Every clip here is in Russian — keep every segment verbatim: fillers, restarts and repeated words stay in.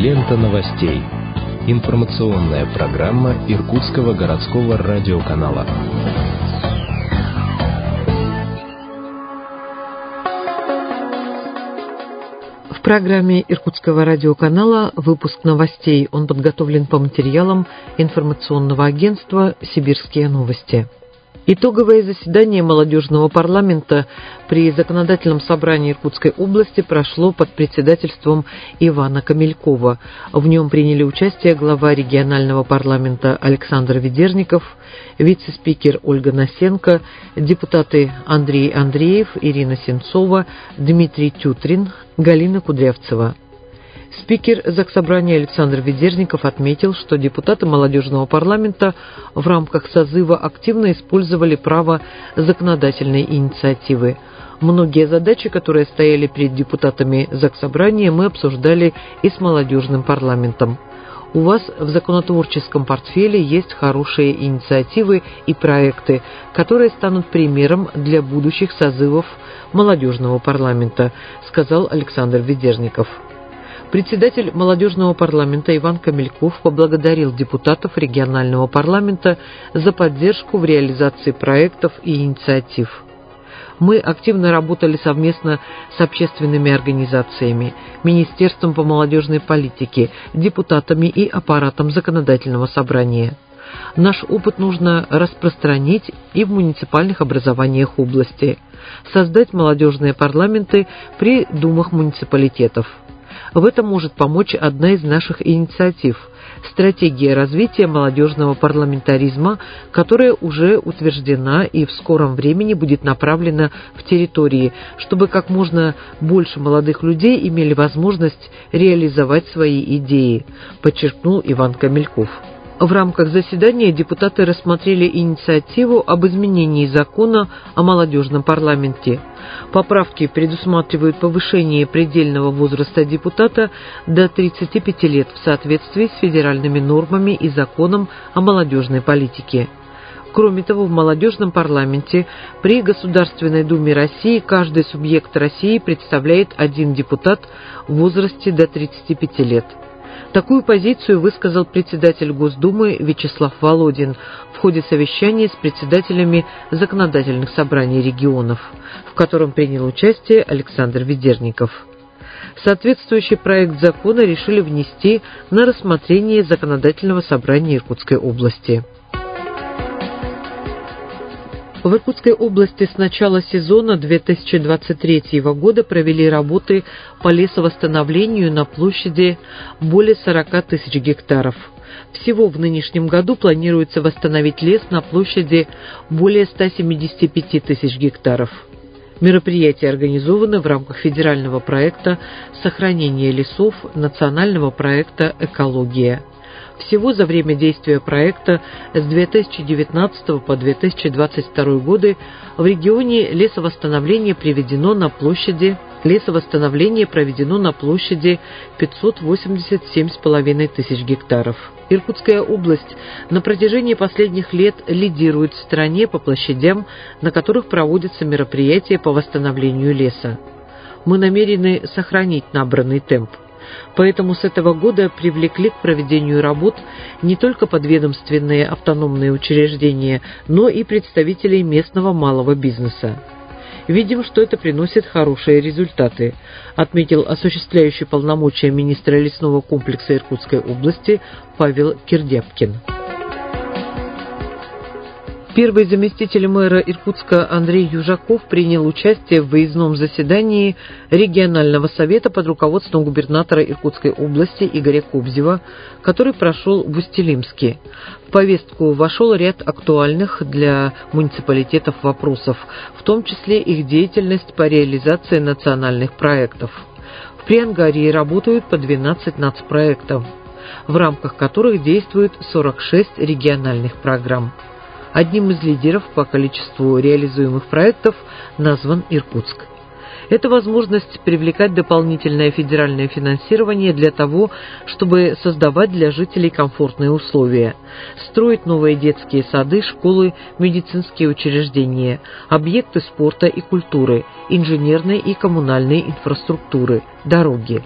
Лента новостей. Информационная программа Иркутского городского радиоканала. В программе Иркутского радиоканала выпуск новостей. Он подготовлен по материалам информационного агентства «Сибирские новости». Итоговое заседание молодежного парламента при законодательном собрании Иркутской области прошло под председательством Ивана Камелькова. В нем приняли участие глава регионального парламента Александр Ведерников, вице-спикер Ольга Насенко, депутаты Андрей Андреев, Ирина Сенцова, Дмитрий Тютрин, Галина Кудрявцева. Спикер Заксобрания Александр Ведерников отметил, что депутаты молодежного парламента в рамках созыва активно использовали право законодательной инициативы. Многие задачи, которые стояли перед депутатами Заксобрания, мы обсуждали и с молодежным парламентом. У вас в законотворческом портфеле есть хорошие инициативы и проекты, которые станут примером для будущих созывов молодежного парламента, сказал Александр Ведерников. Председатель молодежного парламента Иван Камельков поблагодарил депутатов регионального парламента за поддержку в реализации проектов и инициатив. Мы активно работали совместно с общественными организациями, Министерством по молодежной политике, депутатами и аппаратом законодательного собрания. Наш опыт нужно распространить и в муниципальных образованиях области, создать молодежные парламенты при думах муниципалитетов. В этом может помочь одна из наших инициатив – стратегия развития молодежного парламентаризма, которая уже утверждена и в скором времени будет направлена в территории, чтобы как можно больше молодых людей имели возможность реализовать свои идеи, подчеркнул Иван Камельков. В рамках заседания депутаты рассмотрели инициативу об изменении закона о молодежном парламенте. Поправки предусматривают повышение предельного возраста депутата до тридцати пяти лет в соответствии с федеральными нормами и законом о молодежной политике. Кроме того, в молодежном парламенте при Государственной Думе России каждый субъект России представляет один депутат в возрасте до тридцати пяти лет. Такую позицию высказал председатель Госдумы Вячеслав Володин в ходе совещания с председателями законодательных собраний регионов, в котором принял участие Александр Ведерников. Соответствующий проект закона решили внести на рассмотрение законодательного собрания Иркутской области. В Иркутской области с начала сезона две тысячи двадцать третьего года провели работы по лесовосстановлению на площади более сорока тысяч гектаров. Всего в нынешнем году планируется восстановить лес на площади более ста семидесяти пяти тысяч гектаров. Мероприятие организовано в рамках федерального проекта «Сохранение лесов» национального проекта «Экология». Всего за время действия проекта с две тысячи девятнадцатого по две тысячи двадцать второй годы в регионе лесовосстановление приведено на площади лесовосстановление проведено на площади пятьсот восемьдесят семь с половиной тысяч гектаров. Иркутская область на протяжении последних лет лидирует в стране по площадям, на которых проводятся мероприятия по восстановлению леса. Мы намерены сохранить набранный темп. Поэтому с этого года привлекли к проведению работ не только подведомственные автономные учреждения, но и представителей местного малого бизнеса. Видим, что это приносит хорошие результаты, отметил осуществляющий полномочия министра лесного комплекса Иркутской области Павел Кирдяпкин. Первый заместитель мэра Иркутска Андрей Южаков принял участие в выездном заседании регионального совета под руководством губернатора Иркутской области Игоря Кобзева, который прошел в Усть-Илимске. В повестку вошел ряд актуальных для муниципалитетов вопросов, в том числе их деятельность по реализации национальных проектов. В Приангарии работают по двенадцать нацпроектов, в рамках которых действует сорок шесть региональных программ. Одним из лидеров по количеству реализуемых проектов назван Иркутск. Это возможность привлекать дополнительное федеральное финансирование для того, чтобы создавать для жителей комфортные условия, строить новые детские сады, школы, медицинские учреждения, объекты спорта и культуры, инженерной и коммунальной инфраструктуры, дороги.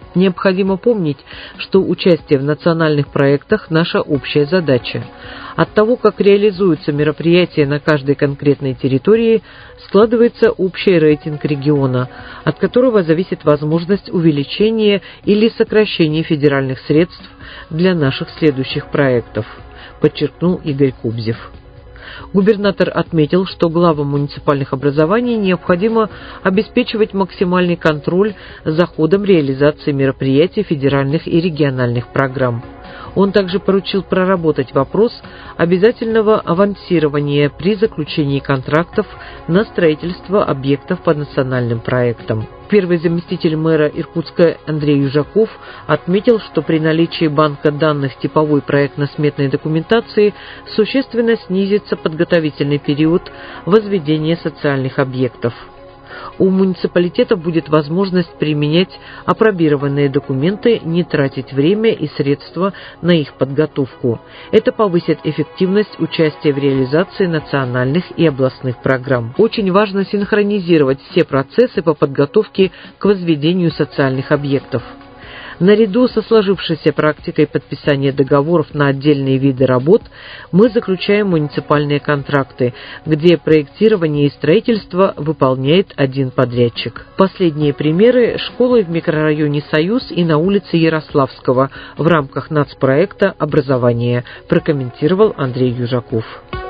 Необходимо помнить, что участие в национальных проектах – наша общая задача. От того, как реализуются мероприятия на каждой конкретной территории, складывается общий рейтинг региона, от которого зависит возможность увеличения или сокращения федеральных средств для наших следующих проектов, подчеркнул Игорь Кобзев. Губернатор отметил, что главам муниципальных образований необходимо обеспечивать максимальный контроль за ходом реализации мероприятий федеральных и региональных программ. Он также поручил проработать вопрос обязательного авансирования при заключении контрактов на строительство объектов по национальным проектам. Первый заместитель мэра Иркутска Андрей Южаков отметил, что при наличии банка данных типовой проектно-сметной документации существенно снизится подготовительный период возведения социальных объектов. У муниципалитета будет возможность применять апробированные документы, не тратить время и средства на их подготовку. Это повысит эффективность участия в реализации национальных и областных программ. Очень важно синхронизировать все процессы по подготовке к возведению социальных объектов. Наряду со сложившейся практикой подписания договоров на отдельные виды работ мы заключаем муниципальные контракты, где проектирование и строительство выполняет один подрядчик. Последние примеры – школы в микрорайоне «Союз» и на улице Ярославского в рамках нацпроекта «Образование», прокомментировал Андрей Южаков.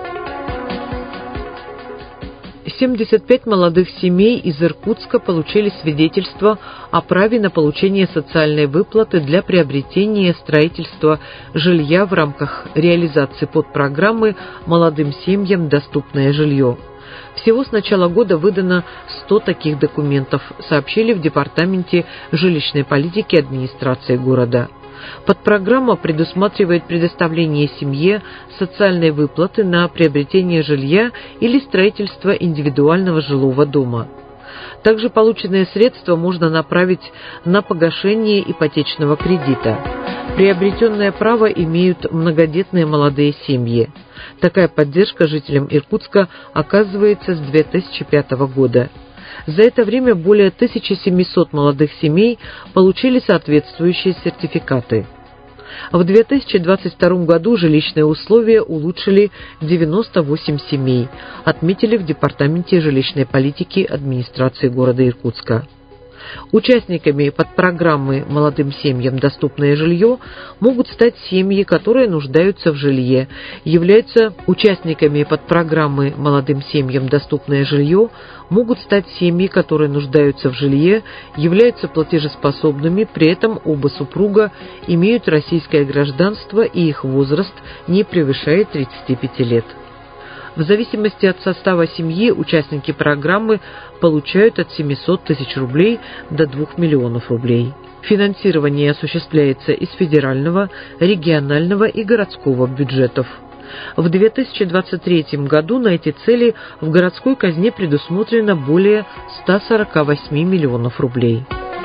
семьдесят пять молодых семей из Иркутска получили свидетельство о праве на получение социальной выплаты для приобретения и строительства жилья в рамках реализации подпрограммы «Молодым семьям доступное жилье». Всего с начала года выдано сто таких документов, сообщили в Департаменте жилищной политики администрации города. Подпрограмма предусматривает предоставление семье социальной выплаты на приобретение жилья или строительство индивидуального жилого дома. Также полученные средства можно направить на погашение ипотечного кредита. Приобретенное право имеют многодетные молодые семьи. Такая поддержка жителям Иркутска оказывается с две тысячи пятого года. За это время более тысячи семисот молодых семей получили соответствующие сертификаты. В две тысячи двадцать втором году жилищные условия улучшили девяносто восемь семей, отметили в Департаменте жилищной политики администрации города Иркутска. Участниками подпрограммы «Молодым семьям доступное жилье» могут стать семьи, которые нуждаются в жилье. Являются участниками подпрограммы «Молодым семьям доступное жилье» могут стать семьи, которые нуждаются в жилье, являются платежеспособными, при этом оба супруга имеют российское гражданство и их возраст не превышает тридцати пяти лет. В зависимости от состава семьи участники программы получают от семисот тысяч рублей до двух миллионов рублей. Финансирование осуществляется из федерального, регионального и городского бюджетов. В две тысячи двадцать третьем году на эти цели в городской казне предусмотрено более ста сорока восьми миллионов рублей.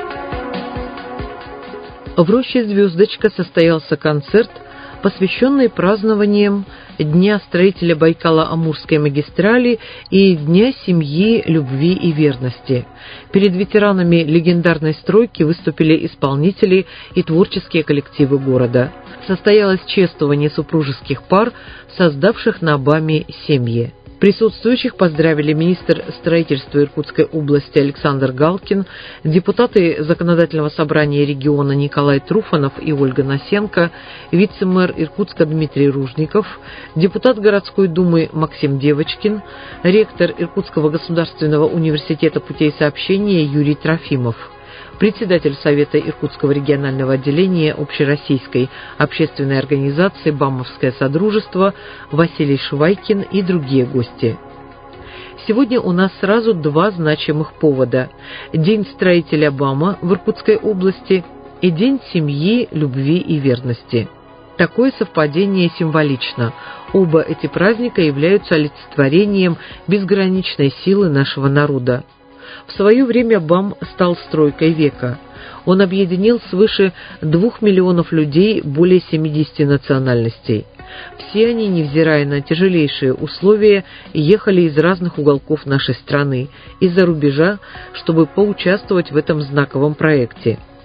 В роще «Звездочка» состоялся концерт, посвященный празднованиям Дня строителя Байкало-Амурской магистрали и Дня семьи, любви и верности. Перед ветеранами легендарной стройки выступили исполнители и творческие коллективы города. Состоялось чествование супружеских пар, создавших на БАМе семьи. Присутствующих поздравили министр строительства Иркутской области Александр Галкин, депутаты Законодательного собрания региона Николай Труфанов и Ольга Насенко, вице-мэр Иркутска Дмитрий Ружников, депутат городской думы Максим Девочкин, ректор Иркутского государственного университета путей сообщения Юрий Трофимов, председатель Совета Иркутского регионального отделения Общероссийской общественной организации «Бамовское содружество» Василий Швайкин и другие гости. Сегодня у нас сразу два значимых повода – День строителя БАМа в Иркутской области и День семьи, любви и верности. Такое совпадение символично. Оба эти праздника являются олицетворением безграничной силы нашего народа. В свое время БАМ стал стройкой века. Он объединил свыше двух миллионов людей более семидесяти национальностей. Все они, невзирая на тяжелейшие условия, ехали из разных уголков нашей страны, из-за рубежа, чтобы поучаствовать в этом знаковом проекте.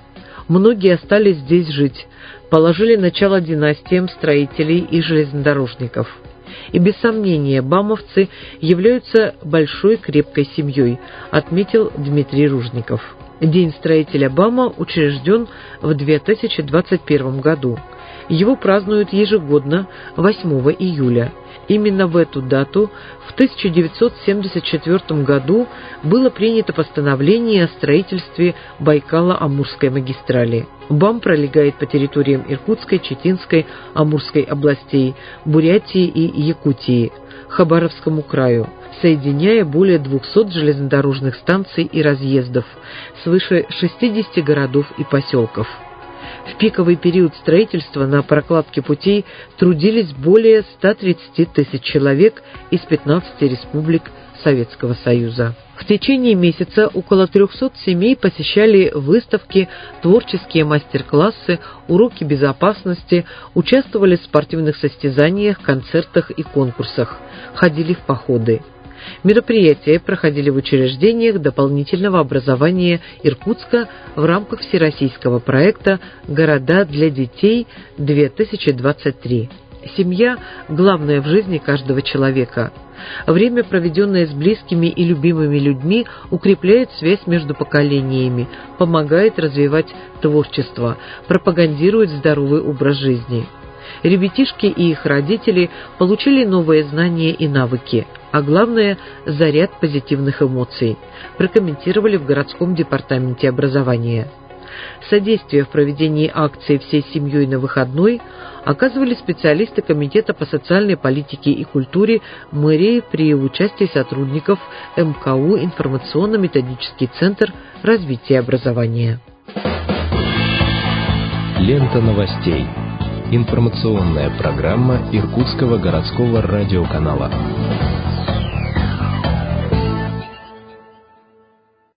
Многие остались здесь жить, положили начало династиям строителей и железнодорожников. И без сомнения, бамовцы являются большой крепкой семьей, отметил Дмитрий Ружников. День строителя БАМа учрежден в две тысячи двадцать первом году. Его празднуют ежегодно восьмого июля. Именно в эту дату в тысяча девятьсот семьдесят четвёртом году было принято постановление о строительстве Байкало-Амурской магистрали. БАМ пролегает по территориям Иркутской, Читинской, Амурской областей, Бурятии и Якутии, Хабаровскому краю, соединяя более двухсот железнодорожных станций и разъездов, свыше шестидесяти городов и поселков. В пиковый период строительства на прокладке путей трудились более ста тридцати тысяч человек из пятнадцати республик Советского Союза. В течение месяца около трехсот семей посещали выставки, творческие мастер-классы, уроки безопасности, участвовали в спортивных состязаниях, концертах и конкурсах, ходили в походы. Мероприятия проходили в учреждениях дополнительного образования Иркутска в рамках всероссийского проекта «Города для детей две тысячи двадцать три». Семья – главное в жизни каждого человека. Время, проведенное с близкими и любимыми людьми, укрепляет связь между поколениями, помогает развивать творчество, пропагандирует здоровый образ жизни. Ребятишки и их родители получили новые знания и навыки, а главное – заряд позитивных эмоций, прокомментировали в городском департаменте образования. Содействие в проведении акции «Всей семьей на выходной» оказывали специалисты Комитета по социальной политике и культуре мэрии при участии сотрудников эм ка у «Информационно-методический центр развития образования». Лента новостей. Информационная программа Иркутского городского радиоканала.